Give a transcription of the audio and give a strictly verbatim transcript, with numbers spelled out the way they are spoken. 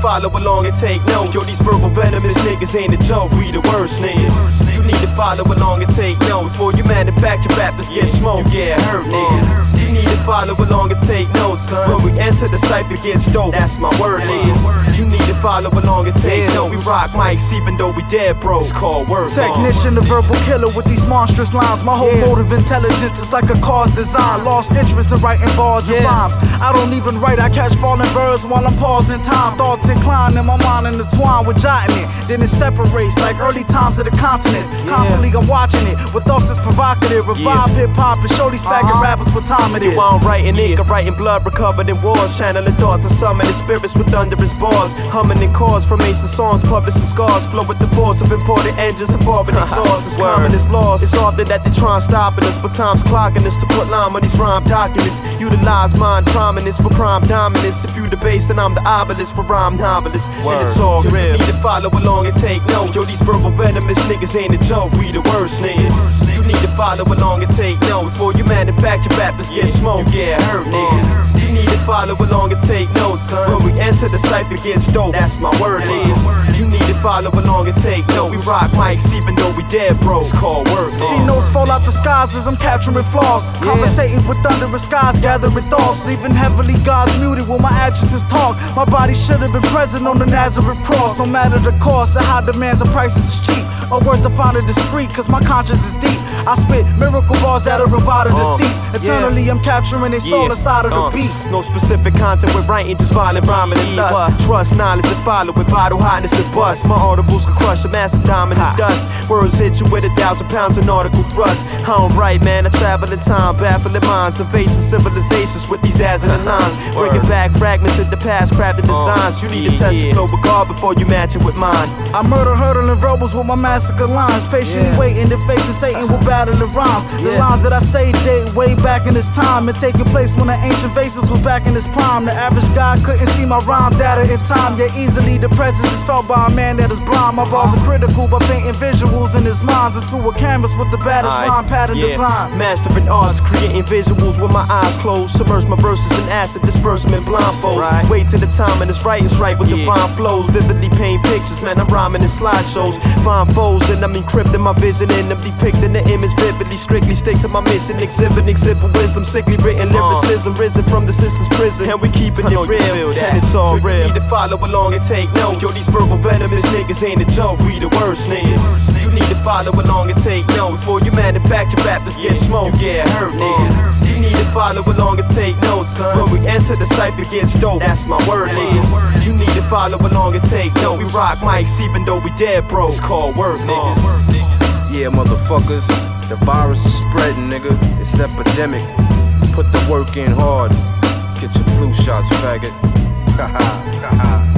follow along and take note. Yo, these verbal venomous niggas ain't a joke, we the worst niggas. You need to follow along and take note. Before you manufacture rappers get smoked, you get hurt niggas. You need to follow along and take notes, son. When we enter the cypher gets dope, that's my word niggas. You need to follow along and take note. We rock mics even though we dead, bro. It's called word. Technician, the verbal killer with these monstrous lines. My whole yeah. motive intelligence is like a car's design. Lost interest in writing bars yeah. and rhymes. I don't even write, I catch falling birds while I'm pausing time. Thoughts incline in my mind intertwine with jotting it. Then it separates like early times of the continents. Yeah. Constantly I'm watching it with thoughts that's provocative. Revive yeah. hip hop and show these faggot uh-huh. rappers what time it is. You I'm writing yeah. it, writing blood recovered in wars. Channeling thoughts and summoning spirits with thunderous bars. Humming in chords from ancient songs, published in scars. Flow with the force of imported engines and foreign exhausts. It's common, it's lost. It's often that they try and stopping us, but time's clocking us to put lime on these rhyme documents. Utilize mind prominence for prime dominance. If you the base, then I'm the obelisk for rhyme novelists. And it's all real. You need to follow along and take note. Yo, these verbal venomous niggas ain't a joke, we the worst niggas. You need to follow along and take note. Before you manufacture rappers get smoked, you get hurt niggas. You need to follow along and take notes, son. When we enter the cypher gets dope, that's my word niggas. You need to follow along and take note. We rock mics even though we dead, bro. It's called work. See notes fall out the skies as I'm capturing flaws. Yeah. Conversating with thunderous skies, gathering thoughts. Leaving heavily God's muted when my adjectives talk. My body should have been present on the Nazareth cross. No matter the cost, the high demands and prices is cheap. My words are found discreet, cause my conscience is deep. I spit miracle bars that are out of the uh, seats. Eternally yeah. I'm capturing their soul yeah. inside of the uh, beat. No specific content with writing, just violent rhyming and lust. Trust, knowledge, and follow with vital hotness and bust. My audibles can crush a massive diamond and dust. Words hit you with a thousand pounds of nautical thrust. I don't write, man, I travel in time, baffling minds, evading civilizations with these dazzling lines. Bringing back fragments of the past, crafting designs. You need to test the flow with God before you match it with mine. I murder hurdling verbals with my massacre lines. Patiently yeah. waiting to face Satan with battling rhymes. The yeah. lines that I say date way back in this time and taking place when the ancient vases was back in his prime. The average guy couldn't see my rhyme data in time, yet easily the presence is felt by a man that is blind. My bars are critical by painting visuals in his minds into a canvas with the baddest right. rhyme pattern yeah. design. Mastering arts, creating visuals with my eyes closed. Submerge my verses in acid, disperse them in blindfolds. Right. Wait till the time and it's right, it's right with yeah. divine flows. Vividly paint pictures, man, I'm rhyming in slideshows. Find foes and I'm encrypting my vision and I'm depicting the image vividly. Strictly stick to my mission, exhibiting simple wisdom. Sickly written lyricism, uh. risen from the system's prison. And we keeping it real, and it's all real. You need to follow along and take note. Yo, these verbal venomous niggas ain't a joke, we the worst niggas. You need to follow along and take note. Before you manufacture rappers get smoked, you get hurt niggas. You need to follow along and take notes, son. When we enter the cypher gets dope, that's my word niggas. You need to follow along and take note. We rock mics even though we dead, bro. It's called work niggas. Yeah, motherfuckers, the virus is spreading, nigga. It's epidemic. Put the work in hard. Get your flu shots, faggot. Ha ha, ha ha.